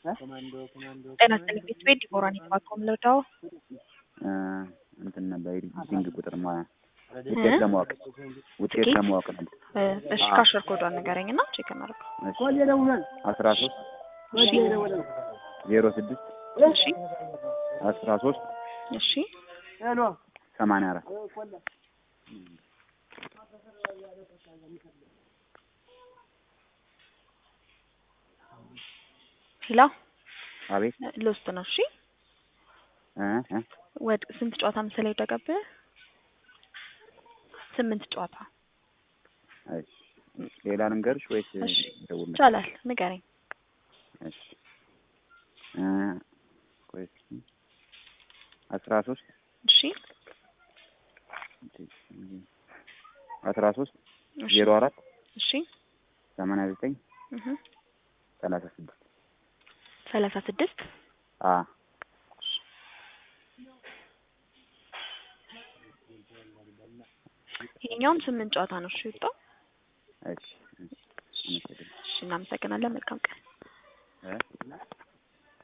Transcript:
ጤና ይስጥልኝ ቤት ዲቦራን የተባከው ምለዳው እንትን ነበር ሪዲንግ ቁጥር ማለት ውጤት ለማወቅ ነው። እሺ ካሸር ኮዷን ንገረኝና ቼክ እናድርግ። 13 እሺ 06 እሺ 13 እሺ 84 ሄሎ አቤት ሎስት ነው። እሺ ወድ ስንት ጨዋታ መሰለኝ ወደቀብህ? 8 ጨዋታ። እሺ ሌላ ልንገርሽ ወይስ ደውል? ይቻላል ንገረኝ። እሺ ቆይስ 13 እሺ 13 04 እሺ 89 36 36 ይሄኛውም 8 ጨዋታ ነው። እሺ ወጣው። እሺ እናመሰግናለን። መልካም ቀን።